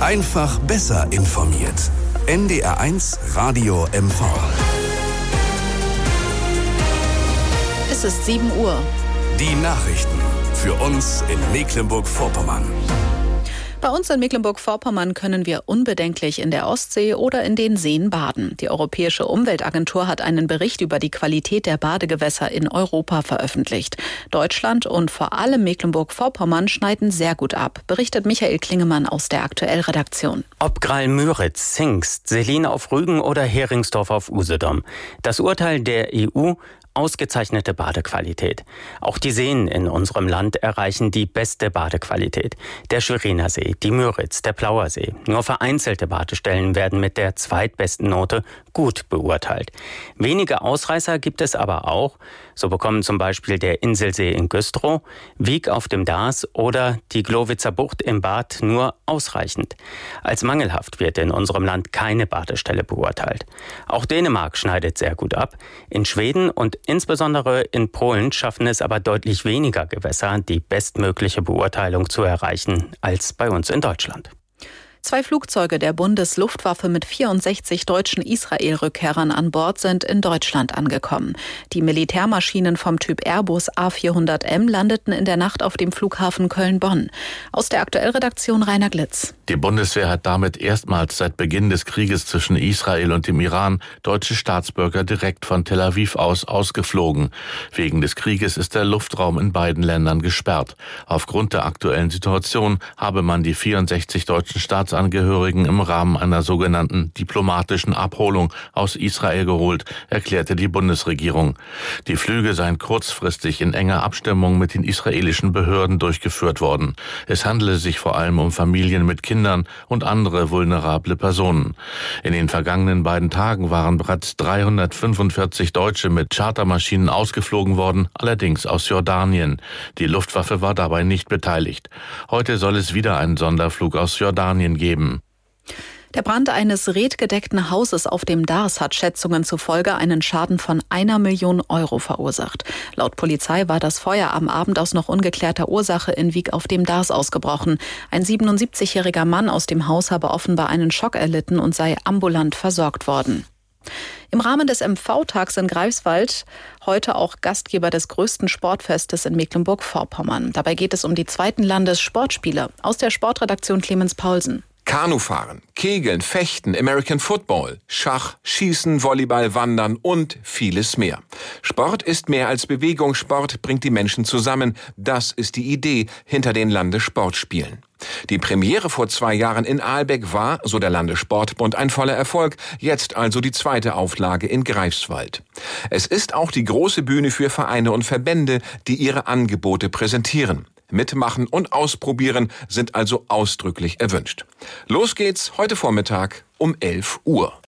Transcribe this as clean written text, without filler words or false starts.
Einfach besser informiert. NDR1 Radio MV. Es ist 7 Uhr. Die Nachrichten für uns in Mecklenburg-Vorpommern. Bei uns in Mecklenburg-Vorpommern können wir unbedenklich in der Ostsee oder in den Seen baden. Die Europäische Umweltagentur hat einen Bericht über die Qualität der Badegewässer in Europa veröffentlicht. Deutschland und vor allem Mecklenburg-Vorpommern schneiden sehr gut ab, berichtet Michael Klingemann aus der Aktuell-Redaktion. Ob Graal-Müritz, Zingst, Selin auf Rügen oder Heringsdorf auf Usedom. Das Urteil der EU: ausgezeichnete Badequalität. Auch die Seen in unserem Land erreichen die beste Badequalität. Der Schweriner See, die Müritz, der Plauersee. Nur vereinzelte Badestellen werden mit der zweitbesten Note gut beurteilt. Wenige Ausreißer gibt es aber auch. So bekommen zum Beispiel der Inselsee in Güstrow, Wiek auf dem Darß oder die Glowitzer Bucht im Bad nur ausreichend. Als mangelhaft wird in unserem Land keine Badestelle beurteilt. Auch Dänemark schneidet sehr gut ab. In Schweden und insbesondere in Polen schaffen es aber deutlich weniger Gewässer, die bestmögliche Beurteilung zu erreichen, als bei uns in Deutschland. 2 Flugzeuge der Bundesluftwaffe mit 64 deutschen Israel-Rückkehrern an Bord sind in Deutschland angekommen. Die Militärmaschinen vom Typ Airbus A400M landeten in der Nacht auf dem Flughafen Köln-Bonn. Aus der Aktuell-Redaktion Rainer Glitz. Die Bundeswehr hat damit erstmals seit Beginn des Krieges zwischen Israel und dem Iran deutsche Staatsbürger direkt von Tel Aviv aus ausgeflogen. Wegen des Krieges ist der Luftraum in beiden Ländern gesperrt. Aufgrund der aktuellen Situation habe man die 64 deutschen Staatsangehörigen im Rahmen einer sogenannten diplomatischen Abholung aus Israel geholt, erklärte die Bundesregierung. Die Flüge seien kurzfristig in enger Abstimmung mit den israelischen Behörden durchgeführt worden. Es handele sich vor allem um Familien mit Kindern und andere vulnerable Personen. In den vergangenen beiden Tagen waren bereits 345 Deutsche mit Chartermaschinen ausgeflogen worden, allerdings aus Jordanien. Die Luftwaffe war dabei nicht beteiligt. Heute soll es wieder einen Sonderflug aus Jordanien geben. Der Brand eines redgedeckten Hauses auf dem Darß hat Schätzungen zufolge einen Schaden von 1 Million Euro verursacht. Laut Polizei war das Feuer am Abend aus noch ungeklärter Ursache in Wiek auf dem Darß ausgebrochen. Ein 77-jähriger Mann aus dem Haus habe offenbar einen Schock erlitten und sei ambulant versorgt worden. Im Rahmen des MV-Tags in Greifswald heute auch Gastgeber des größten Sportfestes in Mecklenburg-Vorpommern. Dabei geht es um die 2. Landessportspiele. Aus der Sportredaktion Clemens Paulsen. Kanufahren, Kegeln, Fechten, American Football, Schach, Schießen, Volleyball, Wandern und vieles mehr. Sport ist mehr als Bewegung. Sport bringt die Menschen zusammen. Das ist die Idee hinter den Landessportspielen. Die Premiere vor 2 Jahren in Aalbeck war, so der Landessportbund, ein voller Erfolg. Jetzt also die 2. Auflage in Greifswald. Es ist auch die große Bühne für Vereine und Verbände, die ihre Angebote präsentieren. Mitmachen und ausprobieren sind also ausdrücklich erwünscht. Los geht's heute Vormittag um 11 Uhr.